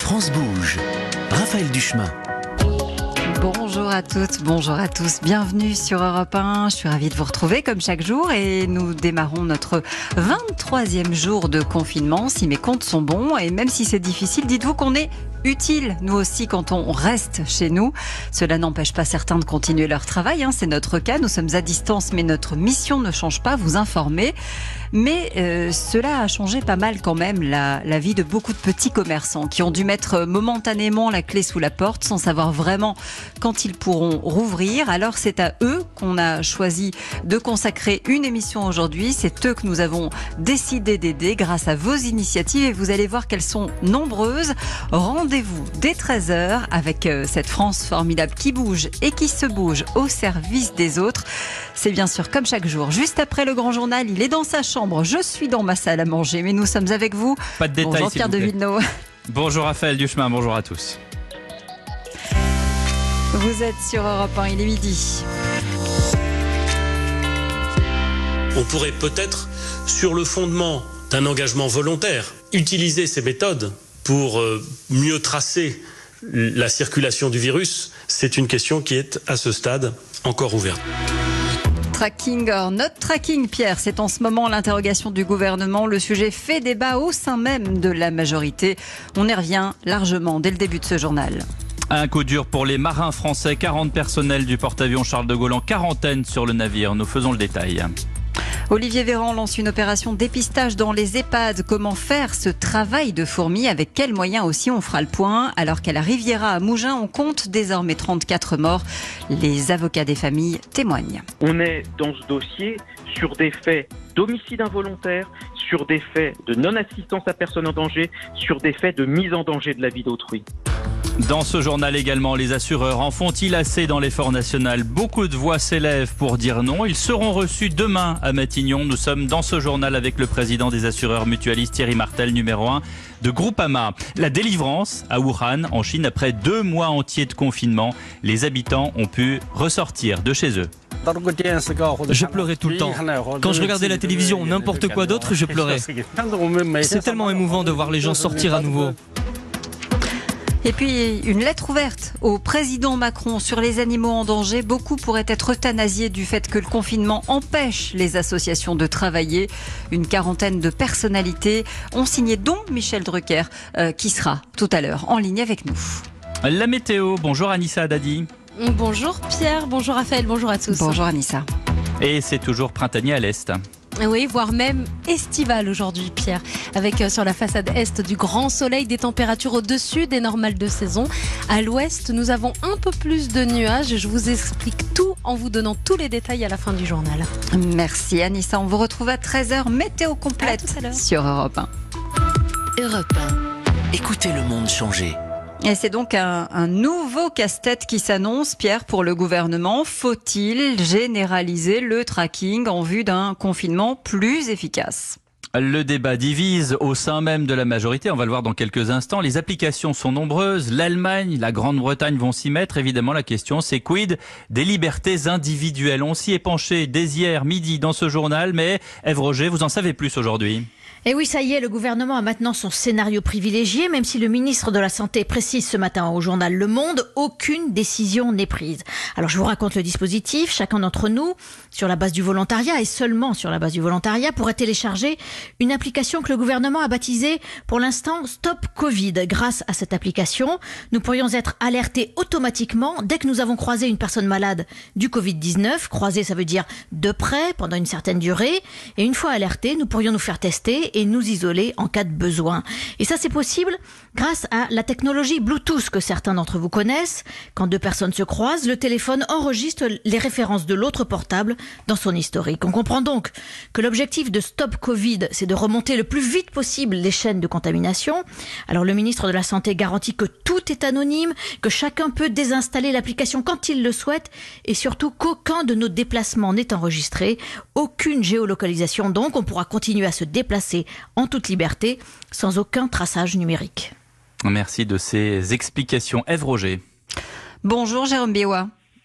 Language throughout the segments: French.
France bouge. Raphaël Duchemin. Bonjour à toutes, bonjour à tous, bienvenue sur Europe 1. Je suis ravie de vous retrouver comme chaque jour et nous démarrons notre 23e jour de confinement, si mes comptes sont bons. Et même si c'est difficile, dites-vous qu'on est utile, nous aussi, quand on reste chez nous. Cela n'empêche pas certains de continuer leur travail, c'est notre cas. Nous sommes à distance, mais notre mission ne change pas, vous informer. Mais cela a changé pas mal quand même la vie de beaucoup de petits commerçants qui ont dû mettre momentanément la clé sous la porte sans savoir vraiment quand ils pourront rouvrir. Alors c'est à eux qu'on a choisi de consacrer une émission aujourd'hui. C'est eux que nous avons décidé d'aider grâce à vos initiatives et vous allez voir qu'elles sont nombreuses. Rendez-vous dès 13h avec cette France formidable qui bouge et qui se bouge au service des autres. C'est bien sûr comme chaque jour. Juste après le grand journal, il est dans sa chambre. Je suis dans ma salle à manger, mais nous sommes avec vous. Pas de détails, bonjour Pierre de Villeneuve. Bonjour Raphaël Duchemin, bonjour à tous. Vous êtes sur Europe 1, il est midi. On pourrait peut-être, sur le fondement d'un engagement volontaire, utiliser ces méthodes pour mieux tracer la circulation du virus. C'est une question qui est, à ce stade, encore ouverte. Tracking or not tracking, Pierre, c'est en ce moment l'interrogation du gouvernement. Le sujet fait débat au sein même de la majorité. On y revient largement dès le début de ce journal. Un coup dur pour les marins français. 40 personnels du porte-avions Charles de Gaulle en quarantaine sur le navire. Nous faisons le détail. Olivier Véran lance une opération dépistage dans les EHPAD. Comment faire ce travail de fourmi? Avec quels moyens aussi? On fera le point. Alors qu'à la Riviera à Mougins, on compte désormais 34 morts. Les avocats des familles témoignent. On est dans ce dossier sur des faits d'homicide involontaire, sur des faits de non-assistance à personne en danger, sur des faits de mise en danger de la vie d'autrui. Dans ce journal également, les assureurs en font-ils assez dans l'effort national? Beaucoup de voix s'élèvent pour dire non. Ils seront reçus demain à Matignon. Nous sommes dans ce journal avec le président des assureurs mutualistes, Thierry Martel, numéro 1 de Groupama. La délivrance à Wuhan, en Chine, après 2 mois entiers de confinement. Les habitants ont pu ressortir de chez eux. Je pleurais tout le temps. Quand je regardais la télévision ou n'importe quoi d'autre, je pleurais. C'est tellement émouvant de voir les gens sortir à nouveau. Et puis, une lettre ouverte au président Macron sur les animaux en danger. Beaucoup pourraient être euthanasiés du fait que le confinement empêche les associations de travailler. Une quarantaine de personnalités ont signé, dont Michel Drucker, qui sera tout à l'heure en ligne avec nous. La météo, bonjour Anissa Haddadi. Bonjour Pierre, bonjour Raphaël, bonjour à tous. Bonjour Anissa. Et c'est toujours printanier à l'Est. Oui, voire même estival aujourd'hui, Pierre. Avec sur la façade est du grand soleil, des températures au-dessus des normales de saison. À l'ouest, nous avons un peu plus de nuages. Je vous explique tout en vous donnant tous les détails à la fin du journal. Merci Anissa. On vous retrouve à 13h. Météo complète sur Europe 1. Europe 1. Écoutez le monde changer. Et c'est donc un nouveau casse-tête qui s'annonce, Pierre, pour le gouvernement. Faut-il généraliser le tracking en vue d'un confinement plus efficace ? Le débat divise au sein même de la majorité. On va le voir dans quelques instants. Les applications sont nombreuses. L'Allemagne, la Grande-Bretagne vont s'y mettre. Évidemment, la question, c'est quid des libertés individuelles? On s'y est penché dès hier midi dans ce journal. Mais Ève Roger, vous en savez plus aujourd'hui. Et oui, ça y est, le gouvernement a maintenant son scénario privilégié, même si le ministre de la Santé précise ce matin au journal Le Monde, aucune décision n'est prise. Alors je vous raconte le dispositif. Chacun d'entre nous, sur la base du volontariat et seulement sur la base du volontariat, pourrait télécharger une application que le gouvernement a baptisée pour l'instant Stop Covid. Grâce à cette application, nous pourrions être alertés automatiquement dès que nous avons croisé une personne malade du Covid-19. Croisé, ça veut dire de près, pendant une certaine durée. Et une fois alertés, nous pourrions nous faire tester et nous isoler en cas de besoin. Et ça, c'est possible grâce à la technologie Bluetooth que certains d'entre vous connaissent. Quand 2 personnes se croisent, le téléphone enregistre les références de l'autre portable dans son historique. On comprend donc que l'objectif de Stop Covid, c'est de remonter le plus vite possible les chaînes de contamination. Alors le ministre de la Santé garantit que tout est anonyme, que chacun peut désinstaller l'application quand il le souhaite et surtout qu'aucun de nos déplacements n'est enregistré. Aucune géolocalisation donc, on pourra continuer à se déplacer en toute liberté, sans aucun traçage numérique. Merci de ces explications. Ève Roger. Bonjour Jérôme Biwa.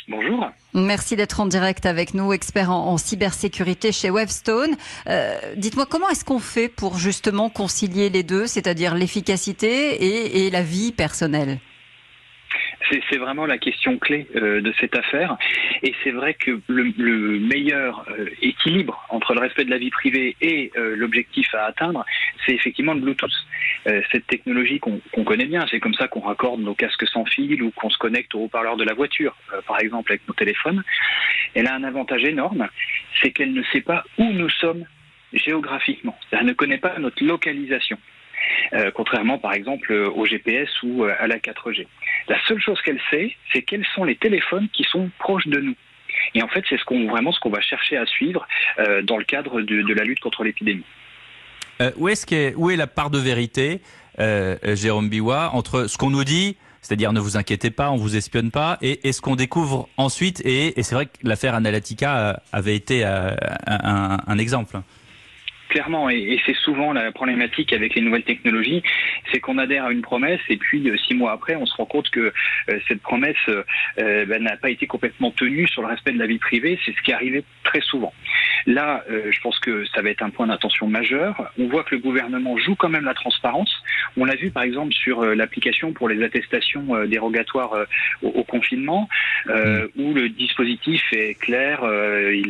Bonjour. Merci d'être en direct avec nous, expert en cybersécurité chez Wavestone. Dites-moi, comment est-ce qu'on fait pour justement concilier les deux, c'est-à-dire l'efficacité et la vie personnelle ? C'est vraiment la question clé de cette affaire. Et c'est vrai que le meilleur équilibre entre le respect de la vie privée et l'objectif à atteindre, c'est effectivement le Bluetooth. Cette technologie qu'on connaît bien, c'est comme ça qu'on raccorde nos casques sans fil ou qu'on se connecte au haut-parleur de la voiture, par exemple avec nos téléphones. Elle a un avantage énorme, c'est qu'elle ne sait pas où nous sommes géographiquement. Elle ne connaît pas notre localisation. Contrairement par exemple au GPS ou à la 4G. La seule chose qu'elle sait, c'est quels sont les téléphones qui sont proches de nous. Et en fait, c'est ce qu'on va chercher à suivre dans le cadre de la lutte contre l'épidémie. Où est la part de vérité, Jérôme Biwa, entre ce qu'on nous dit, c'est-à-dire ne vous inquiétez pas, on vous espionne pas, et ce qu'on découvre ensuite, et c'est vrai que l'affaire Analytica avait été un exemple. Clairement, et c'est souvent la problématique avec les nouvelles technologies, c'est qu'on adhère à une promesse et puis 6 mois après, on se rend compte que cette promesse n'a pas été complètement tenue sur le respect de la vie privée. C'est ce qui est arrivé très souvent. Là, je pense que ça va être un point d'attention majeur. On voit que le gouvernement joue quand même la transparence. On l'a vu par exemple sur l'application pour les attestations dérogatoires au confinement, où le dispositif est clair, il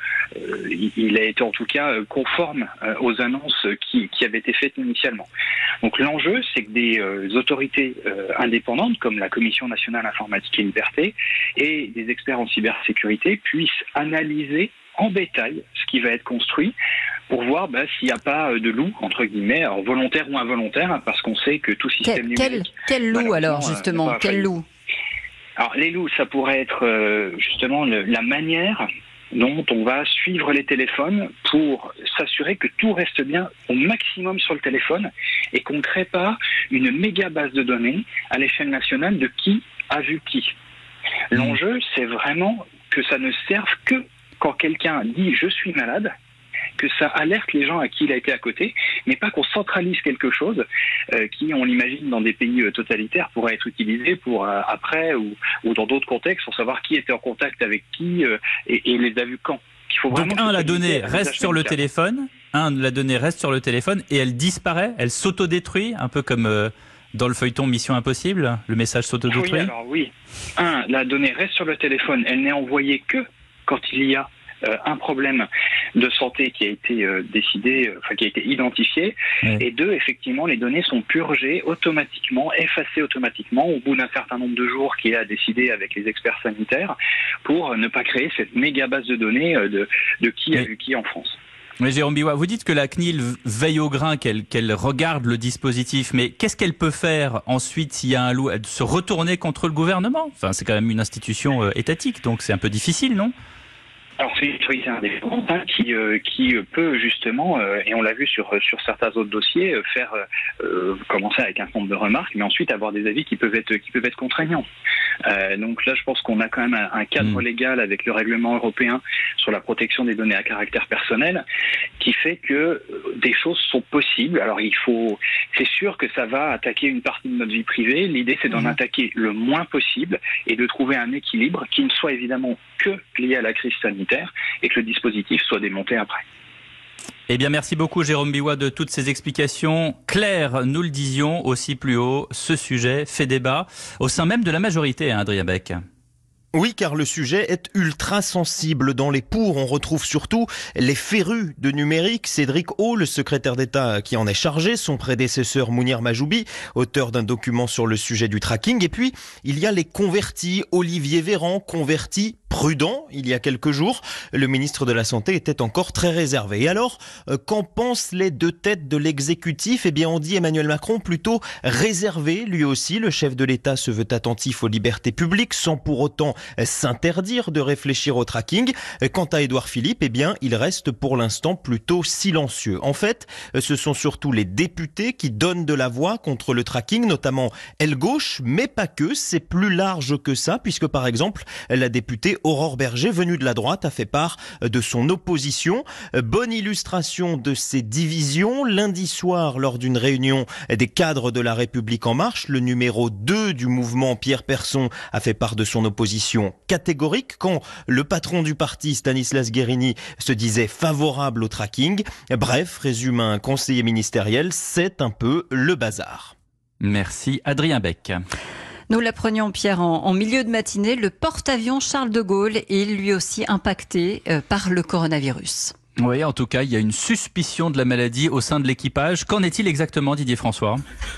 a été en tout cas conforme aux annonces qui avaient été faites initialement. Donc l'enjeu, c'est que des autorités indépendantes comme la Commission nationale informatique et liberté et des experts en cybersécurité puissent analyser en détail ce qui va être construit pour voir s'il n'y a pas de loup, entre guillemets, alors volontaire ou involontaire, parce qu'on sait que tout système numérique... Quel loup alors, justement, quel loup ? Alors les loups, ça pourrait être justement la manière dont on va suivre les téléphones pour s'assurer que tout reste bien au maximum sur le téléphone et qu'on ne crée pas une méga base de données à l'échelle nationale de qui a vu qui. L'enjeu, c'est vraiment que ça ne serve que quand quelqu'un dit « je suis malade », que ça alerte les gens à qui il a été à côté, mais pas qu'on centralise quelque chose qui, on l'imagine, dans des pays totalitaires, pourrait être utilisé pour après ou dans d'autres contextes pour savoir qui était en contact avec qui et les a vus quand. Donc la donnée reste sur le téléphone, et elle disparaît, elle s'autodétruit, un peu comme dans le feuilleton Mission Impossible, le message s'autodétruit. Oui, alors oui. La donnée reste sur le téléphone, elle n'est envoyée que quand il y a un problème de santé qui a été décidé, qui a été identifié, et 2, effectivement, les données sont purgées automatiquement, effacées automatiquement au bout d'un certain nombre de jours qui est à décider avec les experts sanitaires pour ne pas créer cette méga base de données de qui a vu qui en France. Mais Jérôme Biwa, vous dites que la CNIL veille au grain, qu'elle regarde le dispositif, mais qu'est-ce qu'elle peut faire ensuite s'il y a un loup, se retourner contre le gouvernement ? Enfin, c'est quand même une institution étatique, donc c'est un peu difficile, non ? Alors c'est une autorité indépendante qui peut justement, et on l'a vu sur certains autres dossiers, faire commencer avec un certain nombre de remarques, mais ensuite avoir des avis qui peuvent être contraignants. Donc là, je pense qu'on a quand même un cadre légal avec le règlement européen sur la protection des données à caractère personnel qui fait que des choses sont possibles. Alors c'est sûr que ça va attaquer une partie de notre vie privée. L'idée, c'est d'en attaquer le moins possible et de trouver un équilibre qui ne soit évidemment que lié à la crise sanitaire et que le dispositif soit démonté après. Eh bien, merci beaucoup Jérôme Biwa de toutes ces explications claires. Nous le disions aussi plus haut, ce sujet fait débat au sein même de la majorité, Adrien Beck. Oui, car le sujet est ultra sensible. Dans les pour, on retrouve surtout les férus de numérique. Cédric O, le secrétaire d'État qui en est chargé, son prédécesseur Mounir Majoubi, auteur d'un document sur le sujet du tracking. Et puis, il y a les convertis. Olivier Véran, converti prudent il y a quelques jours. Le ministre de la Santé était encore très réservé. Et alors, qu'en pensent les deux têtes de l'exécutif ? Eh bien, on dit Emmanuel Macron plutôt réservé. Lui aussi, le chef de l'État se veut attentif aux libertés publiques sans pour autant s'interdire de réfléchir au tracking. Quant à Édouard Philippe, eh bien, il reste pour l'instant plutôt silencieux. En fait, ce sont surtout les députés qui donnent de la voix contre le tracking, notamment aile gauche, mais pas que. C'est plus large que ça, puisque par exemple, la députée Aurore Berger, venue de la droite, a fait part de son opposition. Bonne illustration de ces divisions. Lundi soir, lors d'une réunion des cadres de La République En Marche, le numéro 2 du mouvement, Pierre Persson, a fait part de son opposition catégorique quand le patron du parti, Stanislas Guerini, se disait favorable au tracking. Bref, résume un conseiller ministériel, c'est un peu le bazar. Merci Adrien Beck. Nous l'apprenions, Pierre, en milieu de matinée, le porte-avions Charles de Gaulle est lui aussi impacté par le coronavirus. Oui, en tout cas, il y a une suspicion de la maladie au sein de l'équipage. Qu'en est-il exactement, Didier François ?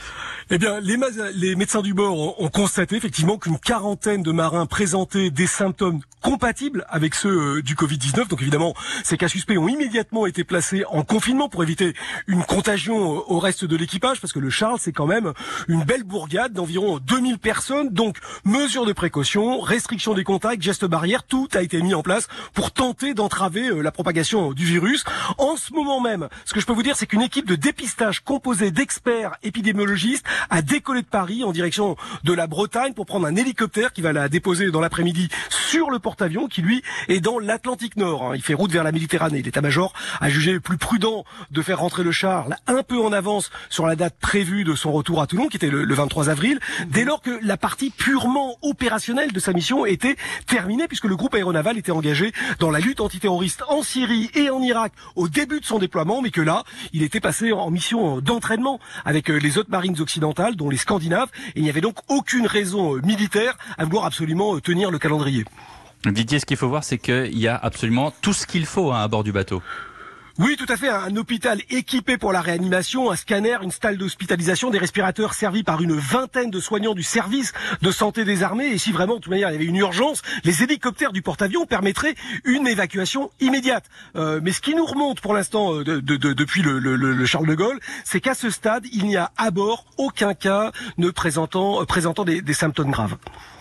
Eh bien, les médecins du bord ont constaté effectivement qu'une quarantaine de marins présentaient des symptômes compatibles avec ceux du Covid-19. Donc évidemment, ces cas suspects ont immédiatement été placés en confinement pour éviter une contagion au reste de l'équipage, parce que le Charles, c'est quand même une belle bourgade d'environ 2000 personnes. Donc, mesures de précaution, restriction des contacts, gestes barrières, tout a été mis en place pour tenter d'entraver la propagation du virus. En ce moment même, ce que je peux vous dire, c'est qu'une équipe de dépistage composée d'experts épidémiologistes a décollé de Paris en direction de la Bretagne pour prendre un hélicoptère qui va la déposer dans l'après-midi sur le porte-avions qui, lui, est dans l'Atlantique Nord. Il fait route vers la Méditerranée. L'état-major a jugé plus prudent de faire rentrer le Charles un peu en avance sur la date prévue de son retour à Toulon, qui était le 23 avril, dès lors que la partie purement opérationnelle de sa mission était terminée, puisque le groupe aéronaval était engagé dans la lutte antiterroriste en Syrie et en Irak au début de son déploiement, mais que là, il était passé en mission d'entraînement avec les autres marines occidentales, dont les Scandinaves, et il n'y avait donc aucune raison militaire à vouloir absolument tenir le calendrier. Didier, ce qu'il faut voir, c'est qu'il y a absolument tout ce qu'il faut à bord du bateau. Oui, tout à fait. Un hôpital équipé pour la réanimation, un scanner, une salle d'hospitalisation, des respirateurs servis par une vingtaine de soignants du service de santé des armées. Et si vraiment, de toute manière, il y avait une urgence, les hélicoptères du porte-avions permettraient une évacuation immédiate. Mais ce qui nous remonte pour l'instant depuis le Charles de Gaulle, c'est qu'à ce stade, il n'y a à bord aucun cas ne présentant des symptômes graves.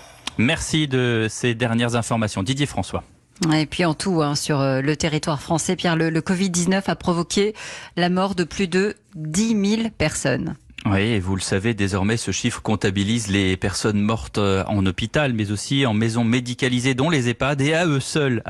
Merci de ces dernières informations. Didier François. Et puis en tout, sur le territoire français, Pierre, le Covid-19 a provoqué la mort de plus de 10 000 personnes. Oui, et vous le savez, désormais, ce chiffre comptabilise les personnes mortes en hôpital, mais aussi en maison médicalisée, dont les EHPAD. Et à eux seuls,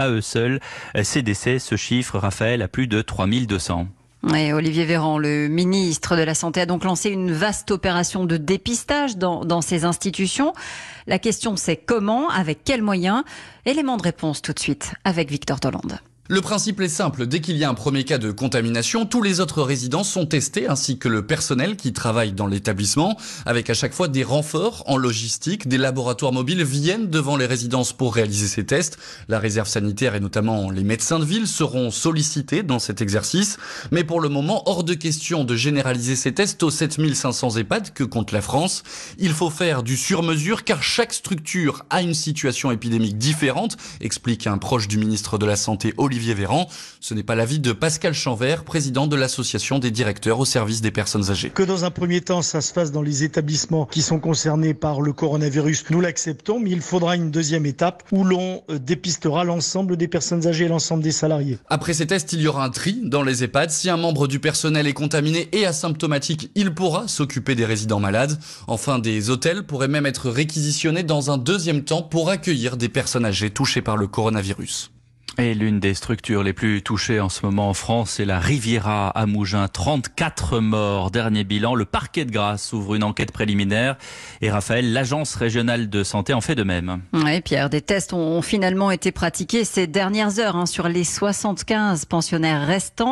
ces décès, ce chiffre, Raphaël, à plus de 3200. Et Olivier Véran, le ministre de la Santé, a donc lancé une vaste opération de dépistage dans ces institutions. La question, c'est comment, avec quels moyens? Élément de réponse tout de suite avec Victor Dolande. Le principe est simple, dès qu'il y a un premier cas de contamination, tous les autres résidents sont testés, ainsi que le personnel qui travaille dans l'établissement, avec à chaque fois des renforts en logistique. Des laboratoires mobiles viennent devant les résidences pour réaliser ces tests. La réserve sanitaire et notamment les médecins de ville seront sollicités dans cet exercice. Mais pour le moment, hors de question de généraliser ces tests aux 7500 EHPAD que compte la France. Il faut faire du sur-mesure car chaque structure a une situation épidémique différente, explique un proche du ministre de la Santé, Olivier Véran. Ce n'est pas l'avis de Pascal Chanvert, président de l'association des directeurs au service des personnes âgées. Que dans un premier temps, ça se fasse dans les établissements qui sont concernés par le coronavirus, nous l'acceptons, mais il faudra une deuxième étape où l'on dépistera l'ensemble des personnes âgées et l'ensemble des salariés. Après ces tests, il y aura un tri dans les EHPAD. Si un membre du personnel est contaminé et asymptomatique, il pourra s'occuper des résidents malades. Enfin, des hôtels pourraient même être réquisitionnés dans un deuxième temps pour accueillir des personnes âgées touchées par le coronavirus. Et l'une des structures les plus touchées en ce moment en France, c'est la Riviera à Mougins. 34 morts. Dernier bilan. Le parquet de Grasse ouvre une enquête préliminaire. Et Raphaël, l'agence régionale de santé en fait de même. Oui, Pierre, des tests ont finalement été pratiqués ces dernières heures sur les 75 pensionnaires restants.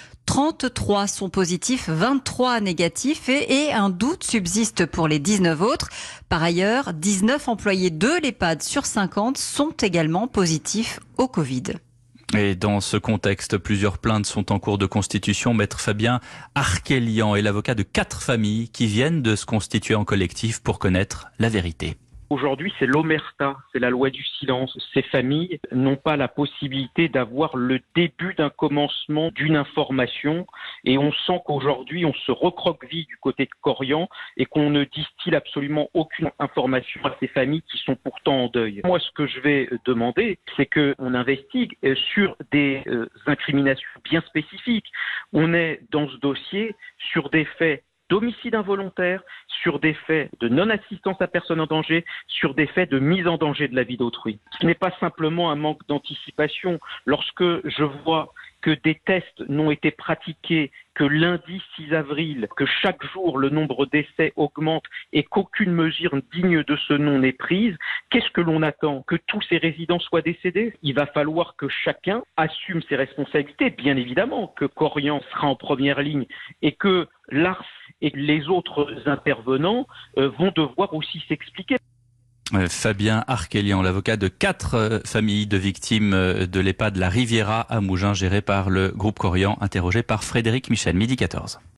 33 sont positifs, 23 négatifs et un doute subsiste pour les 19 autres. Par ailleurs, 19 employés de l'EHPAD sur 50 sont également positifs au Covid. Et dans ce contexte, plusieurs plaintes sont en cours de constitution. Maître Fabien Arkélian est l'avocat de 4 familles qui viennent de se constituer en collectif pour connaître la vérité. Aujourd'hui, c'est l'omerta, c'est la loi du silence. Ces familles n'ont pas la possibilité d'avoir le début d'un commencement d'une information et on sent qu'aujourd'hui, on se recroqueville du côté de Corian et qu'on ne distille absolument aucune information à ces familles qui sont pourtant en deuil. Moi, ce que je vais demander, c'est qu'on investigue sur des incriminations bien spécifiques. On est dans ce dossier sur des faits d'homicide involontaire, sur des faits de non-assistance à personne en danger, sur des faits de mise en danger de la vie d'autrui. Ce n'est pas simplement un manque d'anticipation. Lorsque je vois que des tests n'ont été pratiqués que lundi 6 avril, que chaque jour le nombre d'essais augmente et qu'aucune mesure digne de ce nom n'est prise, qu'est-ce que l'on attend? Que tous ces résidents soient décédés? Il va falloir que chacun assume ses responsabilités. Bien évidemment que Korian sera en première ligne et que l'ARS et les autres intervenants vont devoir aussi s'expliquer. Fabien Arkelian, l'avocat de 4 familles de victimes de l'EHPAD La Riviera à Mougins, géré par le groupe Korian, interrogé par Frédéric Michel, 12h14.